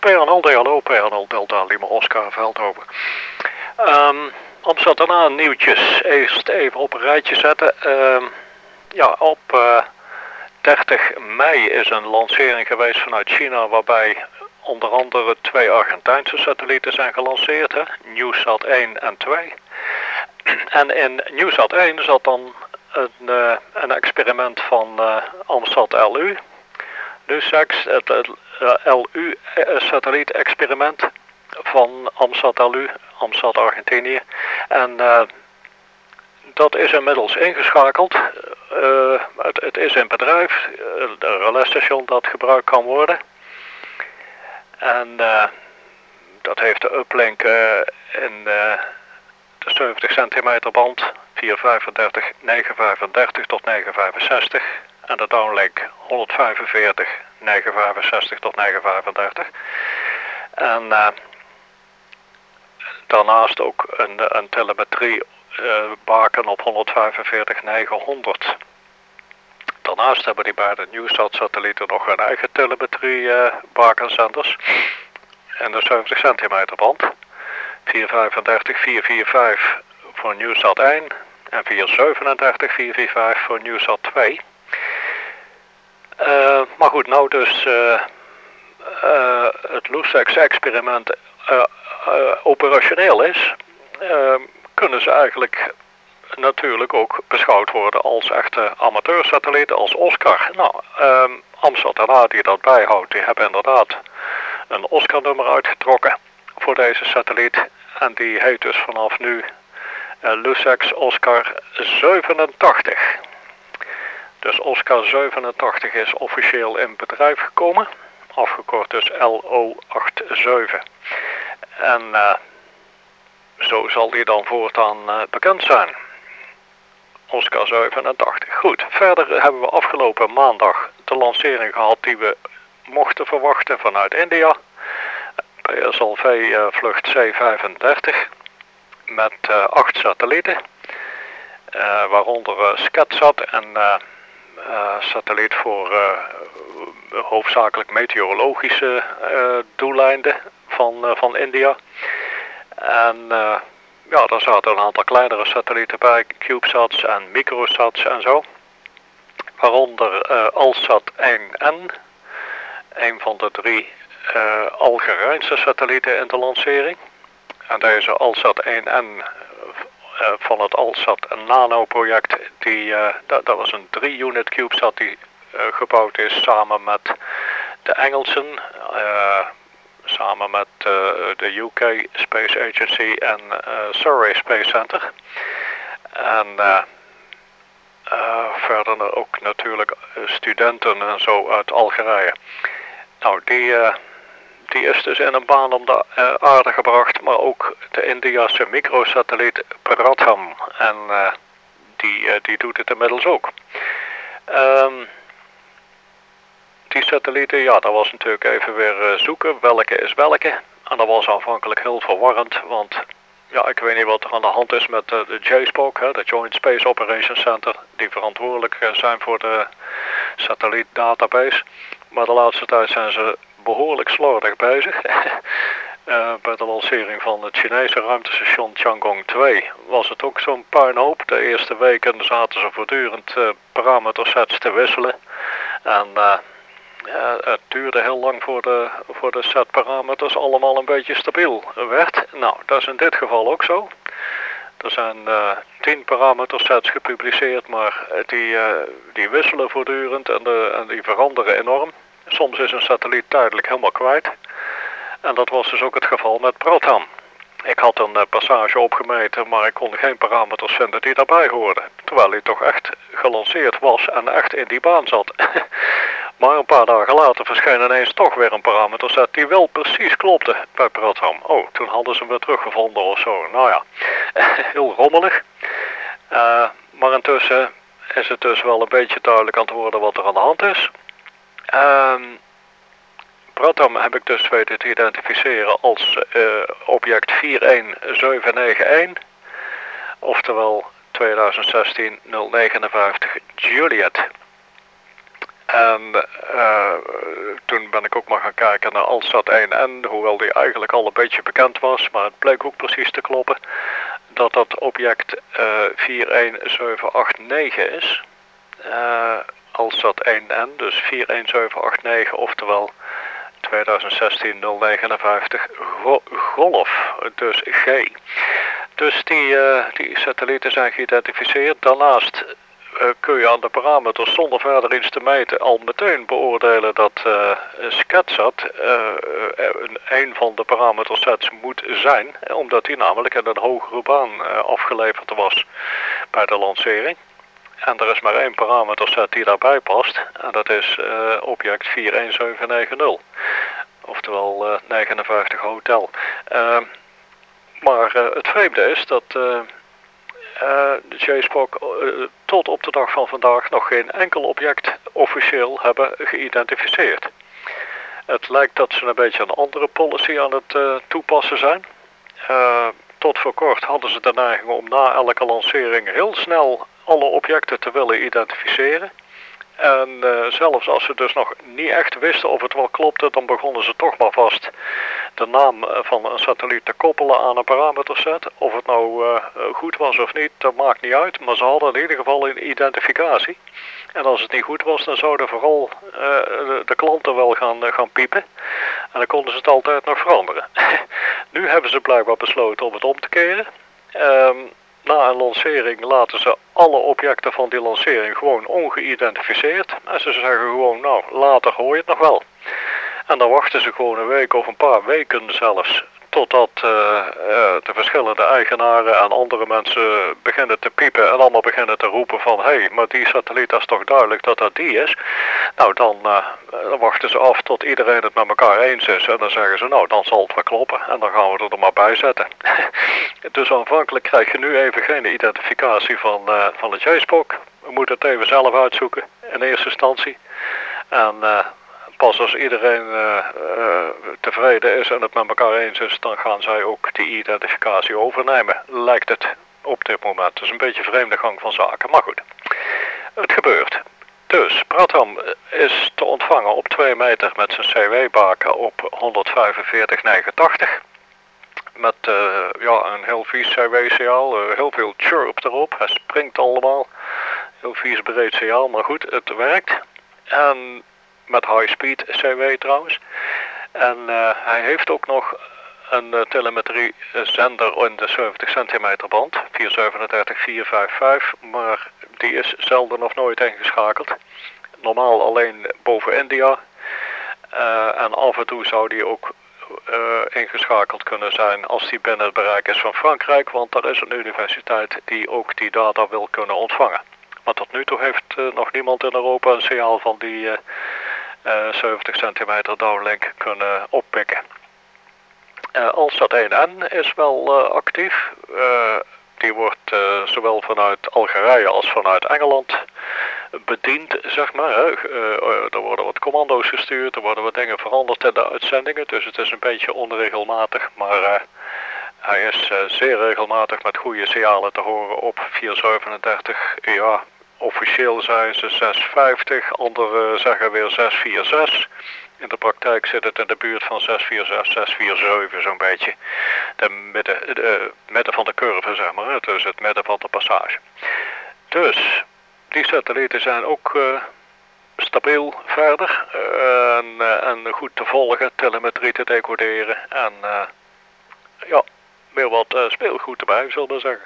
P-Arnold, hallo, P-Arnold, Delta, Lima, Oscar, Veldhoven. Omdat daarna nieuwtjes eerst even op een rijtje zetten. Op 30 mei is een lancering geweest vanuit China, waarbij onder andere 2 Argentijnse satellieten zijn gelanceerd, hè? NewSat 1 en 2. En in NewSat 1 zat dan een experiment van AMSAT LU. LUSEX, het LU-satelliet-experiment van AMSAT LU, AMSAT Argentinië. En dat is inmiddels ingeschakeld. Het is in bedrijf, een relais-station dat gebruikt kan worden. En dat heeft de uplink in de 70 centimeter band, 435, 935 tot 965. En de downlink 145, 965 tot 935. En daarnaast ook een telemetrie baken op 145, 900. Daarnaast hebben die beide NewSat-satellieten nog hun eigen telemetrie bakenzenders. En de 70 centimeter band. 435, 445 voor NewSat 1 en 437, 445 voor NewSat 2. Maar goed, nou dus het LUSEX-experiment operationeel is, kunnen ze eigenlijk natuurlijk ook beschouwd worden als echte amateursatellieten, als Oscar. Nou, AMSAT NA die dat bijhoudt, die hebben inderdaad een Oscar-nummer uitgetrokken voor deze satelliet. En die heet dus vanaf nu LUSEX Oscar 87. Dus Oscar 87 is officieel in bedrijf gekomen, afgekort dus LO87. En zo zal die dan voortaan bekend zijn. Oscar 87. Goed, verder hebben we afgelopen maandag de lancering gehad die we mochten verwachten vanuit India. PSLV vlucht C35 met 8 satellieten. Waaronder SCATSAT en satelliet voor hoofdzakelijk meteorologische doeleinden van India. En daar zaten een aantal kleinere satellieten bij, CubeSats en Microsats en zo. Waaronder ALSAT 1N, een van de 3 Algerijnse satellieten in de lancering. En deze ALSAT 1N van het ALSAT Nano project, dat was een 3-unit CubeSat die gebouwd is samen met de Engelsen, samen met de UK Space Agency en Surrey Space Center. En verder ook natuurlijk studenten en zo uit Algerije. Nou, die is dus in een baan om de aarde gebracht, maar ook de Indiase microsatelliet Pratham. En die doet het inmiddels ook. Die satellieten, ja, dat was natuurlijk even weer zoeken, welke is welke. En dat was aanvankelijk heel verwarrend, want ja, ik weet niet wat er aan de hand is met de JSPOC, de Joint Space Operations Center, die verantwoordelijk zijn voor de satellietdatabase. Maar de laatste tijd zijn ze behoorlijk slordig bezig. Bij de lancering van het Chinese ruimtestation Tiangong 2 was het ook zo'n puinhoop. De eerste weken zaten ze voortdurend parametersets te wisselen. En het duurde heel lang voor de setparameters allemaal een beetje stabiel werd. Nou, dat is in dit geval ook zo. Er zijn 10 parametersets gepubliceerd, maar die wisselen voortdurend en die veranderen enorm. Soms is een satelliet tijdelijk helemaal kwijt. En dat was dus ook het geval met Pratham. Ik had een passage opgemeten, maar ik kon geen parameters vinden die daarbij hoorden. Terwijl hij toch echt gelanceerd was en echt in die baan zat. Maar een paar dagen later verscheen ineens toch weer een parameterset die wel precies klopte bij Pratham. Oh, toen hadden ze hem weer teruggevonden of zo. Nou ja, heel rommelig. Maar intussen is het dus wel een beetje duidelijk aan het worden wat er aan de hand is. Pratham heb ik dus weten te identificeren als object 41791, oftewel 2016-059 Juliet. En toen ben ik ook maar gaan kijken naar Alsat 1N, hoewel die eigenlijk al een beetje bekend was, maar het bleek ook precies te kloppen dat dat object 41789 is. Alsat 1N, dus 41789, oftewel 2016-059 Golf, dus G. Dus die satellieten zijn geïdentificeerd. Daarnaast kun je aan de parameters zonder verder iets te meten al meteen beoordelen dat SCATSAT een van de parametersets moet zijn, omdat die namelijk in een hogere baan afgeleverd was bij de lancering. En er is maar één parameterset die daarbij past en dat is object 41790, oftewel 59 Hotel. Maar het vreemde is dat de JSPOC tot op de dag van vandaag nog geen enkel object officieel hebben geïdentificeerd. Het lijkt dat ze een beetje een andere policy aan het toepassen zijn. Tot voor kort hadden ze de neiging om na elke lancering heel snel alle objecten te willen identificeren. En zelfs als ze dus nog niet echt wisten of het wel klopte, dan begonnen ze toch maar vast de naam van een satelliet te koppelen aan een parameterset. Of het nou goed was of niet, dat maakt niet uit, maar ze hadden in ieder geval een identificatie. En als het niet goed was, dan zouden vooral de klanten wel gaan piepen. En dan konden ze het altijd nog veranderen. Nu hebben ze blijkbaar besloten om het om te keren. Na een lancering laten ze alle objecten van die lancering gewoon ongeïdentificeerd. En ze zeggen gewoon, nou, later hoor je het nog wel. En dan wachten ze gewoon een week of een paar weken zelfs, totdat de verschillende eigenaren en andere mensen beginnen te piepen en allemaal beginnen te roepen van, hé, maar die satelliet, dat is toch duidelijk dat dat die is. Nou, dan wachten ze af tot iedereen het met elkaar eens is en dan zeggen ze, nou, dan zal het wel kloppen en dan gaan we er maar bij zetten. Dus aanvankelijk krijg je nu even geen identificatie van het JSPOC. We moeten het even zelf uitzoeken in eerste instantie. En pas als iedereen tevreden is en het met elkaar eens is, dan gaan zij ook die identificatie overnemen. Lijkt het op dit moment. Het is een beetje een vreemde gang van zaken, maar goed. Het gebeurt. Dus Pratham is te ontvangen op 2 meter met zijn CW-baken op 145,89. Met een heel vies CW-signaal, heel veel chirp erop. Hij springt allemaal. Heel vies breed signaal, maar goed, het werkt. En met high-speed CW trouwens. En hij heeft ook nog een telemetrie zender in de 70 centimeter band. 437-455, maar die is zelden of nooit ingeschakeld. Normaal alleen boven India. En af en toe zou die ook ingeschakeld kunnen zijn als die binnen het bereik is van Frankrijk, want er is een universiteit die ook die data wil kunnen ontvangen. Maar tot nu toe heeft nog niemand in Europa een signaal van die 70 centimeter downlink kunnen oppikken. Alsat 1N is wel actief. Die wordt zowel vanuit Algerije als vanuit Engeland bediend, zeg maar. Er worden wat commando's gestuurd, er worden wat dingen veranderd in de uitzendingen. Dus het is een beetje onregelmatig, maar hij is zeer regelmatig met goede signalen te horen op 437. Ja, officieel zijn ze 650, anderen zeggen weer 646. In de praktijk zit het in de buurt van 646, 647 zo'n beetje. De midden van de curve, zeg maar. Dus het midden van de passage. Dus die satellieten zijn ook stabiel verder. En goed te volgen, telemetrie te decoderen. En weer wat speelgoed erbij, zullen we zeggen.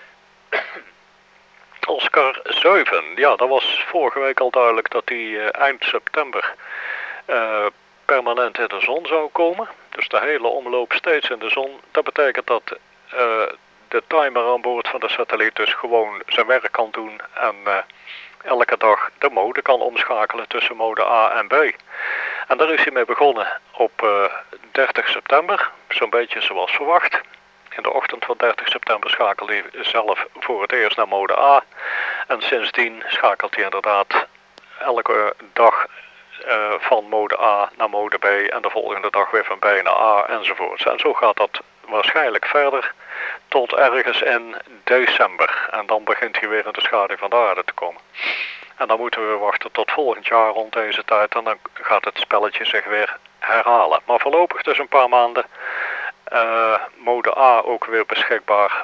Oscar 7, ja, dat was vorige week al duidelijk dat die eind september permanent in de zon zou komen. Dus de hele omloop steeds in de zon. Dat betekent dat de timer aan boord van de satelliet dus gewoon zijn werk kan doen en elke dag de mode kan omschakelen tussen mode A en B. En daar is hij mee begonnen op 30 september, zo'n beetje zoals verwacht. In de ochtend van 30 september schakelde hij zelf voor het eerst naar mode A. En sindsdien schakelt hij inderdaad elke dag van mode A naar mode B en de volgende dag weer van B naar A enzovoort. En zo gaat dat waarschijnlijk verder tot ergens in december. En dan begint hij weer in de schaduw van de aarde te komen. En dan moeten we wachten tot volgend jaar rond deze tijd en dan gaat het spelletje zich weer herhalen. Maar voorlopig dus een paar maanden. Mode A ook weer beschikbaar.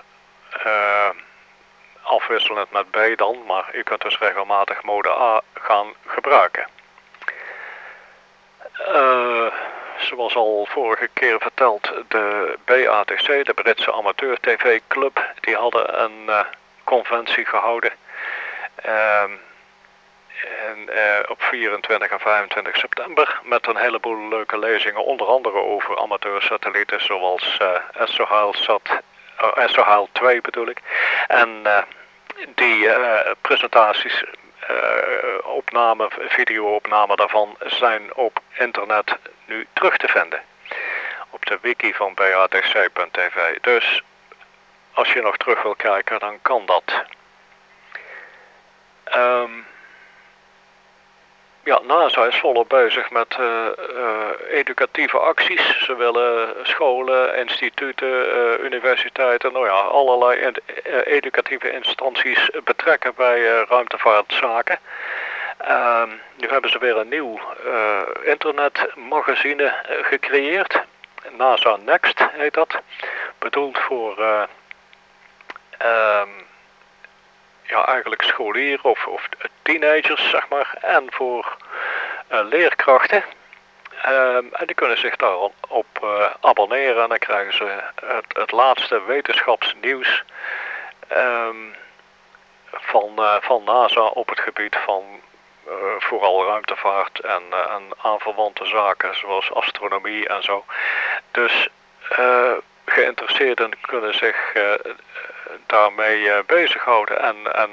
Afwisselend met B dan, maar u kunt dus regelmatig mode A gaan gebruiken. Zoals al vorige keer verteld, de BATC, de Britse Amateur TV Club, die hadden een conventie gehouden. Op 24 en 25 september met een heleboel leuke lezingen, onder andere over amateursatellieten zoals SOHAL 2 bedoel ik. En die presentaties, video-opnamen daarvan zijn op internet nu terug te vinden. Op de wiki van batc.tv. Dus als je nog terug wil kijken, dan kan dat. Ja, NASA is volop bezig met educatieve acties. Ze willen scholen, instituten, universiteiten, nou ja, allerlei educatieve instanties betrekken bij ruimtevaartzaken. Nu hebben ze weer een nieuw internetmagazine gecreëerd. NASA Next heet dat. Bedoeld voor ja, eigenlijk scholieren of teenagers, zeg maar, en voor leerkrachten. En die kunnen zich daarop abonneren en dan krijgen ze het laatste wetenschapsnieuws van NASA op het gebied van vooral ruimtevaart en aanverwante zaken zoals astronomie en zo. Dus geïnteresseerden kunnen zich daarmee bezighouden en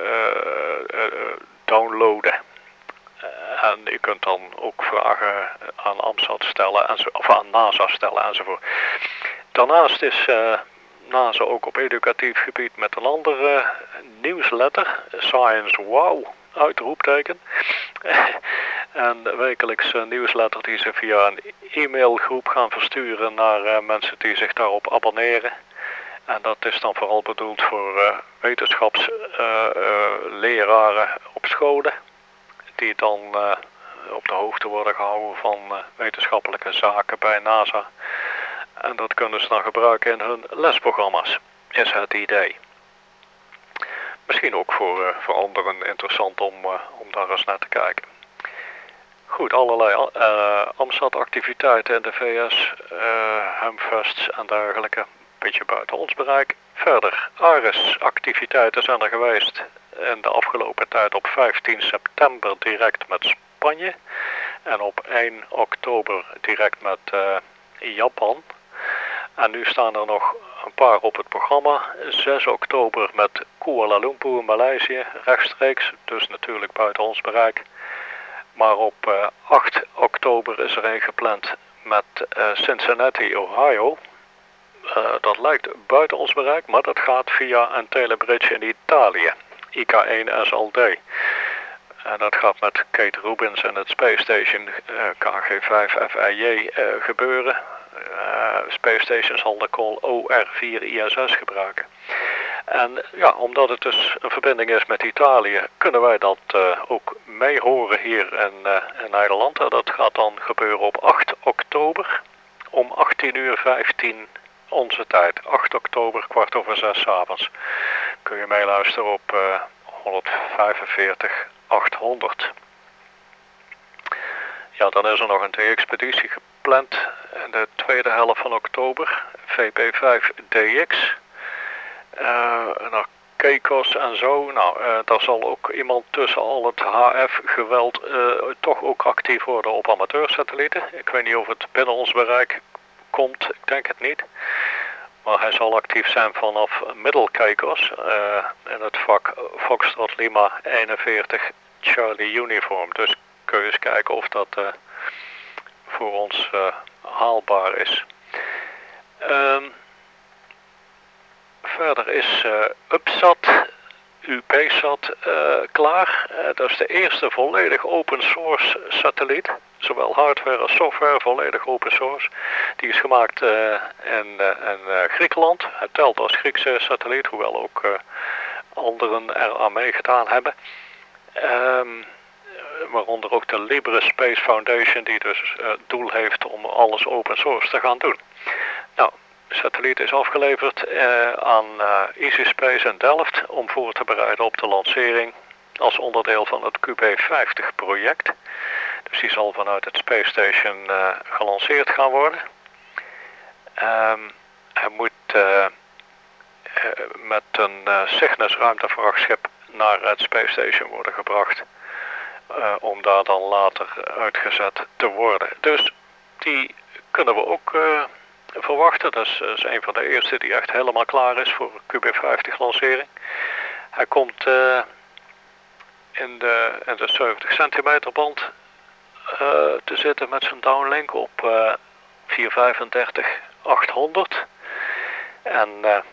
downloaden. En je kunt dan ook vragen aan AMSAT stellen of aan NASA stellen enzovoort. Daarnaast is NASA ook op educatief gebied met een andere nieuwsletter, Science Wow, uitroepteken. En wekelijks nieuwsletter die ze via een e-mailgroep gaan versturen naar mensen die zich daarop abonneren. En dat is dan vooral bedoeld voor wetenschapsleraren op scholen. Die dan op de hoogte worden gehouden van wetenschappelijke zaken bij NASA. En dat kunnen ze dan gebruiken in hun lesprogramma's, is het idee. Misschien ook voor anderen interessant om daar eens naar te kijken. Goed, allerlei AMSAT-activiteiten in de VS, Hamfests en dergelijke. Beetje buiten ons bereik. Verder, ARES-activiteiten zijn er geweest in de afgelopen tijd op 15 september direct met Spanje. En op 1 oktober direct met Japan. En nu staan er nog een paar op het programma. 6 oktober met Kuala Lumpur, Maleisië, rechtstreeks. Dus natuurlijk buiten ons bereik. Maar op 8 oktober is er een gepland met Cincinnati, Ohio. Dat lijkt buiten ons bereik, maar dat gaat via een telebridge in Italië, IK1SLD. En dat gaat met Kate Rubins en het Space Station KG5FIJ gebeuren. Space Station zal de call OR4ISS gebruiken. En ja, omdat het dus een verbinding is met Italië, kunnen wij dat ook meehoren hier in Nederland. Dat gaat dan gebeuren op 8 oktober om 18:15 onze tijd. 8 oktober, 6:15 'avonds. Kun je meeluisteren op 145 800. Ja, dan is er nog een DX-expeditie gepland in de tweede helft van oktober. VP5DX. Naar Caicos en zo. Nou, daar zal ook iemand tussen al het HF-geweld toch ook actief worden op amateursatellieten. Ik weet niet of het binnen ons bereik komt, ik denk het niet. Maar hij zal actief zijn vanaf Middle Caicos in het vak Foxtrot Lima 41 Charlie Uniform. Dus kun je eens kijken of dat voor ons haalbaar is. Verder is UPSat klaar. Dat is de eerste volledig open source satelliet. Zowel hardware als software volledig open source. Die is gemaakt in Griekenland. Het telt als Griekse satelliet, hoewel ook anderen er aan meegedaan hebben. Waaronder ook de Libre Space Foundation, die dus het doel heeft om alles open source te gaan doen. Nou, de satelliet is afgeleverd aan Easy Space in Delft om voor te bereiden op de lancering als onderdeel van het QB50 project. Dus die zal vanuit het Space Station gelanceerd gaan worden. Hij moet met een Cygnus ruimtevrachtschip naar het Space Station worden gebracht. Om daar dan later uitgezet te worden. Dus die kunnen we ook verwachten. Dat is een van de eerste die echt helemaal klaar is voor QB50 lancering. Hij komt in de 70 centimeter band te zitten met zijn downlink op 435-800. En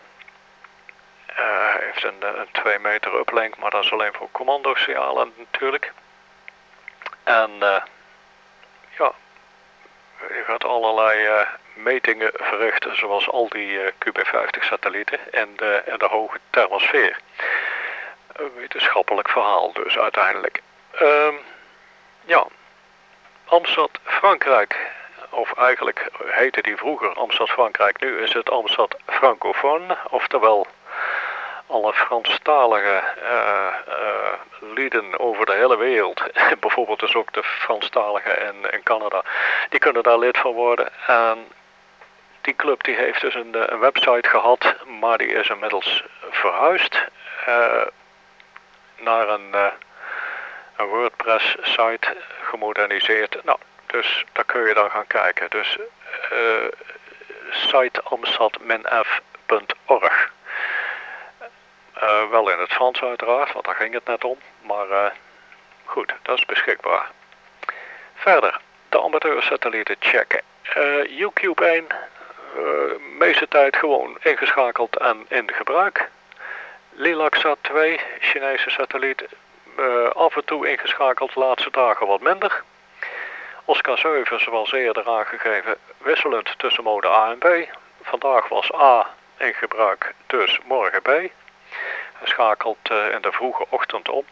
hij heeft een 2 meter uplink, maar dat is alleen voor commando-signalen natuurlijk. En ja, je gaat allerlei metingen verrichten zoals al die QB50 satellieten in de hoge thermosfeer. Een wetenschappelijk verhaal dus uiteindelijk. Ja, Amstad Frankrijk, of eigenlijk heette die vroeger Amstad Frankrijk, nu is het Amstad Francophone, oftewel alle Franstalige lieden over de hele wereld, bijvoorbeeld dus ook de Franstaligen in Canada, die kunnen daar lid van worden. En die club die heeft dus een website gehad, maar die is inmiddels verhuisd naar een WordPress site, gemoderniseerd. Nou, dus daar kun je dan gaan kijken. Dus site amstad-f.org. Wel in het Frans uiteraard, want daar ging het net om. Maar goed, dat is beschikbaar. Verder, de amateursatellieten checken. UCube 1, meeste tijd gewoon ingeschakeld en in gebruik. Lilacsat 2, Chinese satelliet, af en toe ingeschakeld, laatste dagen wat minder. Oscar 7, zoals eerder aangegeven, wisselend tussen mode A en B. Vandaag was A in gebruik, dus morgen B. Hij schakelt in de vroege ochtend om.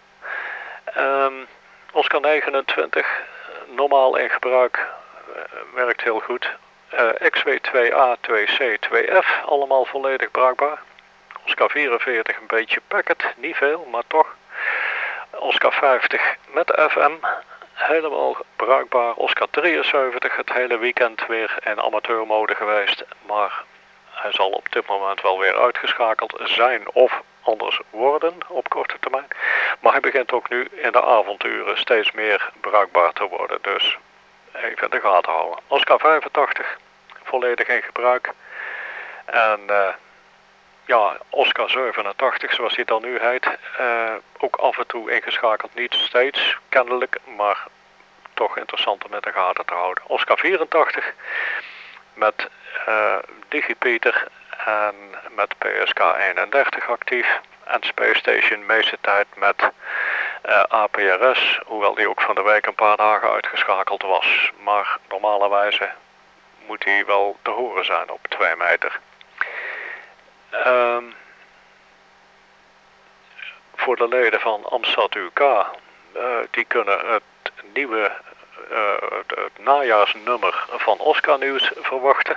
Oscar 29, normaal in gebruik, werkt heel goed. XW2A, 2C, 2F, allemaal volledig bruikbaar. Oscar 44 een beetje packet, niet veel, maar toch. Oscar 50 met FM, helemaal bruikbaar. Oscar 73 het hele weekend weer in amateurmode geweest, maar hij zal op dit moment wel weer uitgeschakeld zijn of anders worden op korte termijn. Maar hij begint ook nu in de avonduren steeds meer bruikbaar te worden, dus even in de gaten houden. Oscar 85 volledig in gebruik. En ja, Oscar 87 zoals hij dan nu heet, ook af en toe ingeschakeld, niet steeds kennelijk, maar toch interessant om in de gaten te houden. Oscar 84 met DigiPeter en met PSK 31 actief. En Space Station meeste tijd met APRS, hoewel die ook van de week een paar dagen uitgeschakeld was. Maar normalerwijze moet hij wel te horen zijn op 2 meter. Voor de leden van Amstad UK, die kunnen het nieuwe het najaarsnummer van Oscar Nieuws verwachten.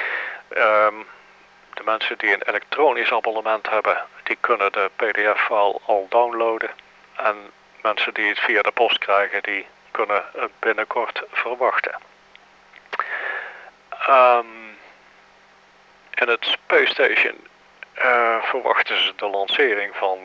De mensen die een elektronisch abonnement hebben, die kunnen de pdf-file al downloaden. En mensen die het via de post krijgen, die kunnen het binnenkort verwachten. In het Space Station verwachten ze de lancering van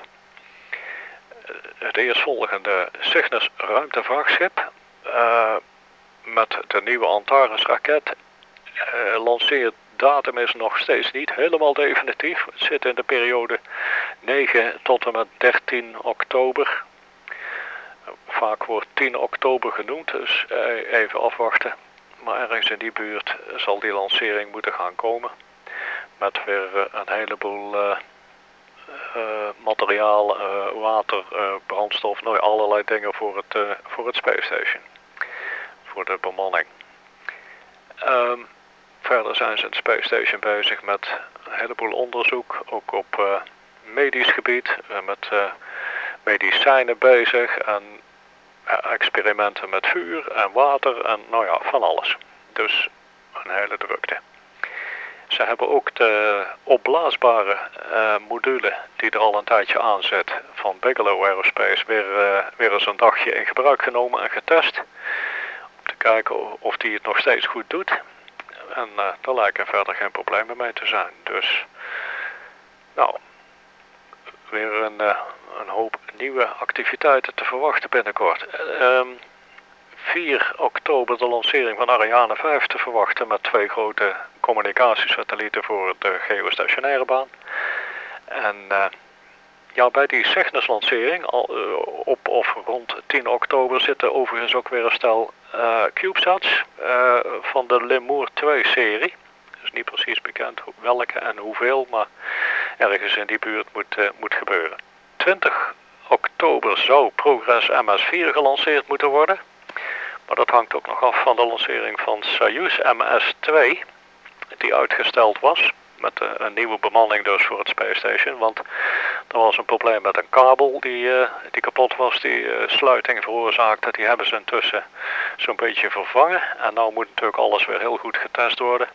het eerstvolgende Cygnus ruimtevaartschip met de nieuwe Antares raket. Lanceerdatum is nog steeds niet helemaal definitief. Het zit in de periode 9 tot en met 13 oktober. Vaak wordt 10 oktober genoemd, dus even afwachten. Maar ergens in die buurt zal die lancering moeten gaan komen. Met weer een heleboel materiaal, water, brandstof, nou, allerlei dingen voor het Space Station. Voor de bemanning. Verder zijn ze in het Space Station bezig met een heleboel onderzoek, ook op medisch gebied, met medicijnen bezig en experimenten met vuur en water en nou ja, van alles. Dus een hele drukte. Ze hebben ook de opblaasbare module die er al een tijdje aan zit van Bigelow Aerospace weer eens een dagje in gebruik genomen en getest. Om te kijken of die het nog steeds goed doet. En daar lijken verder geen problemen mee te zijn. Dus nou, weer een hoop nieuwe activiteiten te verwachten binnenkort. 4 oktober de lancering van Ariane 5 te verwachten met 2 grote communicatiesatellieten voor de geostationaire baan. En ja, bij die Cygnus-lancering op of rond 10 oktober zitten overigens ook weer een stel CubeSats van de Lemur 2-serie. Dus niet precies bekend welke en hoeveel, maar ergens in die buurt moet gebeuren. 20 oktober zou Progress MS-4 gelanceerd moeten worden. Maar dat hangt ook nog af van de lancering van Soyuz MS-2, die uitgesteld was. Met een nieuwe bemanning dus voor het Space Station. Want er was een probleem met een kabel die kapot was, die sluiting veroorzaakte. Die hebben ze intussen zo'n beetje vervangen. En nou moet natuurlijk alles weer heel goed getest worden.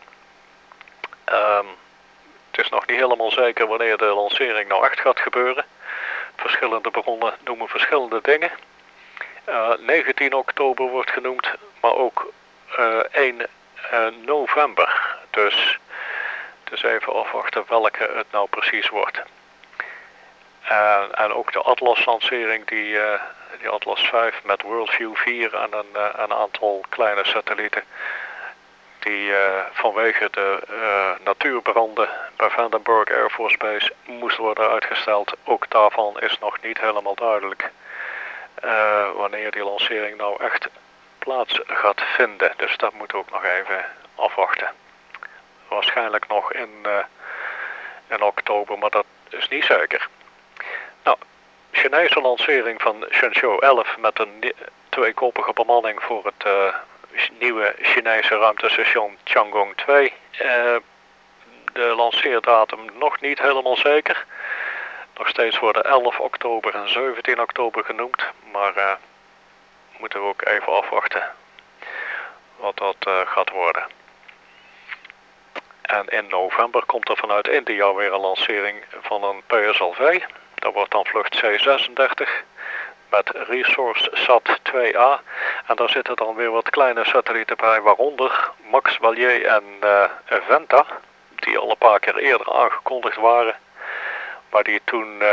Het is nog niet helemaal zeker wanneer de lancering nou echt gaat gebeuren. Verschillende bronnen noemen verschillende dingen. 19 oktober wordt genoemd, maar ook 1 november. Dus het is even afwachten welke het nou precies wordt. En ook de Atlas-lancering, die Atlas 5 met Worldview 4 en een aantal kleine satellieten. Die vanwege de natuurbranden bij Vandenberg Air Force Base moest worden uitgesteld. Ook daarvan is nog niet helemaal duidelijk wanneer die lancering nou echt plaats gaat vinden. Dus dat moeten we ook nog even afwachten. Waarschijnlijk nog in oktober, maar dat is niet zeker. Nou, Chinese lancering van Shenzhou 11 met een tweekoppige bemanning voor het nieuwe Chinese ruimtestation Tiangong 2. De lanceerdatum nog niet helemaal zeker. Nog steeds worden 11 oktober en 17 oktober genoemd, maar moeten we ook even afwachten wat dat gaat worden. En in november komt er vanuit India weer een lancering van een PSLV. Dat wordt dan vlucht C36 met Resource Sat 2A. En daar zitten dan weer wat kleine satellieten bij, waaronder Max Valier en Venta, die al een paar keer eerder aangekondigd waren, maar die toen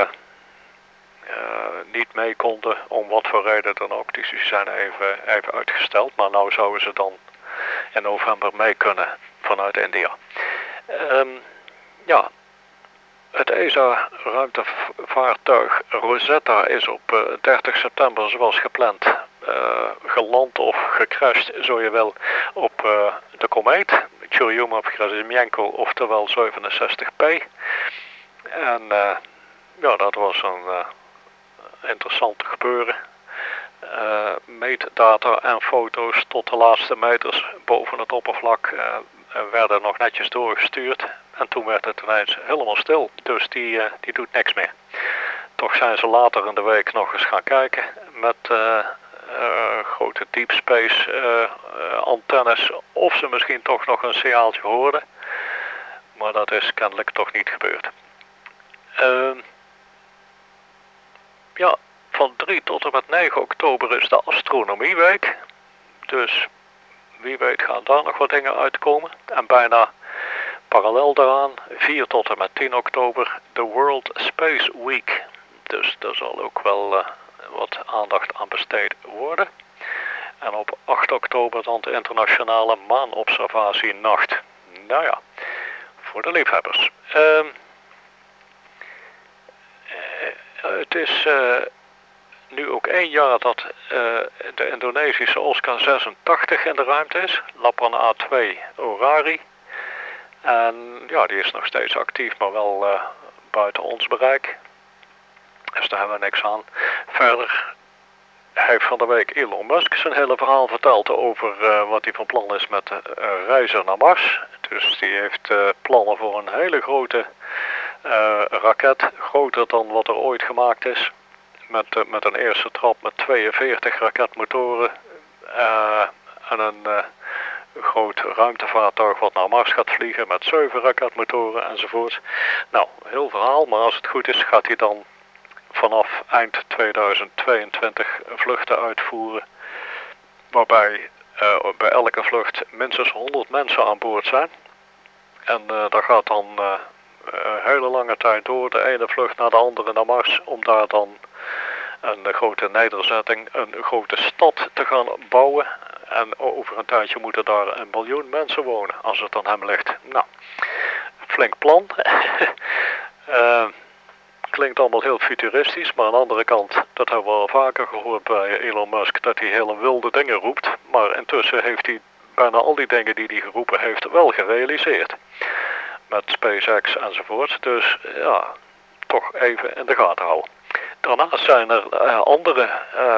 niet mee konden, om wat voor reden dan ook. Die zijn even uitgesteld, maar nou zouden ze dan in november mee kunnen vanuit India. Ja, het ESA-ruimtevaartuig Rosetta is op 30 september zoals gepland geland of gecrashed, zo je wil, op de komeet Churyumov-Gerasimenko, oftewel 67P. En ja, dat was een interessant gebeuren. Meetdata en foto's tot de laatste meters boven het oppervlak werden nog netjes doorgestuurd. En toen werd het ineens helemaal stil, dus die doet niks meer. Toch zijn ze later in de week nog eens gaan kijken met grote deep space antennes of ze misschien toch nog een signaaltje hoorden. Maar dat is kennelijk toch niet gebeurd. Ja, van 3 tot en met 9 oktober is de astronomieweek. Dus wie weet gaan daar nog wat dingen uitkomen. En bijna parallel daaraan, 4 tot en met 10 oktober, de World Space Week. Dus daar zal ook wel wat aandacht aan besteed worden. En op 8 oktober dan de internationale maanobservatienacht. Nou ja, voor de liefhebbers. Het is nu ook 1 jaar dat de Indonesische Oscar 86 in de ruimte is. Lapran A2 Orari. En ja, die is nog steeds actief, maar wel buiten ons bereik. Dus daar hebben we niks aan. Verder heeft van de week Elon Musk zijn hele verhaal verteld over wat hij van plan is met reizen naar Mars. Dus die heeft plannen voor een hele grote raket, groter dan wat er ooit gemaakt is. met een eerste trap met 42 raketmotoren en een groot ruimtevaartuig wat naar Mars gaat vliegen met 7 raketmotoren enzovoort. Nou, heel verhaal, maar als het goed is gaat hij dan vanaf eind 2022 vluchten uitvoeren, waarbij bij elke vlucht minstens 100 mensen aan boord zijn. En dat gaat dan een hele lange tijd door, de ene vlucht naar de andere naar Mars, om daar dan een grote nederzetting, een grote stad te gaan bouwen. En over een tijdje moeten daar 1 miljoen mensen wonen, als het aan hem ligt. Nou, flink plan. Klinkt allemaal heel futuristisch, maar aan de andere kant, dat hebben we al vaker gehoord bij Elon Musk, dat hij hele wilde dingen roept. Maar intussen heeft hij bijna al die dingen die hij geroepen heeft wel gerealiseerd. Met SpaceX enzovoort. Dus ja, toch even in de gaten houden. Daarnaast zijn er andere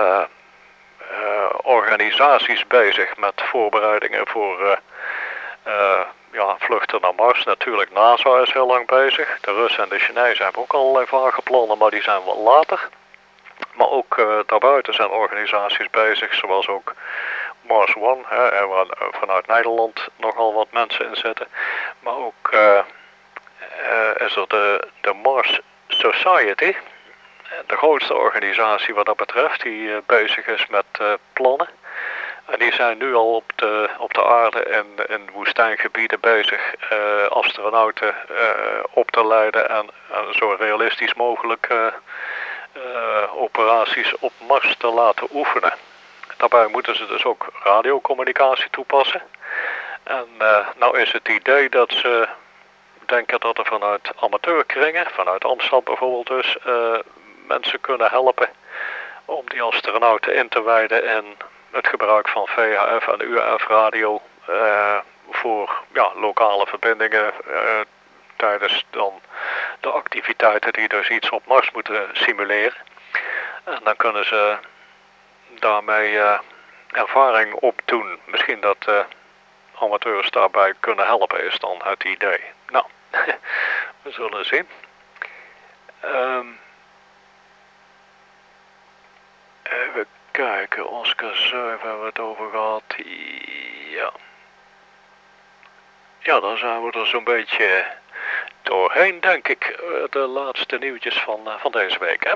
organisaties bezig met voorbereidingen voor vluchten naar Mars. Natuurlijk, NASA is heel lang bezig. De Russen en de Chinezen hebben ook allerlei vage plannen, maar die zijn wat later. Maar ook daarbuiten zijn organisaties bezig, zoals ook Mars One, waar vanuit Nederland nogal wat mensen in zitten. Maar ook is er de Mars Society, de grootste organisatie wat dat betreft, die bezig is met plannen. En die zijn nu al op de aarde en in woestijngebieden bezig astronauten op te leiden en zo realistisch mogelijk operaties op Mars te laten oefenen. Daarbij moeten ze dus ook radiocommunicatie toepassen. En nou is het idee dat ze denken dat er vanuit amateurkringen, vanuit Amsterdam bijvoorbeeld dus, mensen kunnen helpen om die astronauten in te wijden in het gebruik van VHF en UHF radio voor lokale verbindingen tijdens dan de activiteiten die dus iets op Mars moeten simuleren. En dan kunnen ze daarmee ervaring opdoen. Misschien dat amateurs daarbij kunnen helpen is dan het idee. Nou, we zullen zien. Even kijken, Oscar 7 hebben we het over gehad. Ja. Ja, dan zijn we er zo'n beetje doorheen, denk ik. De laatste nieuwtjes van deze week.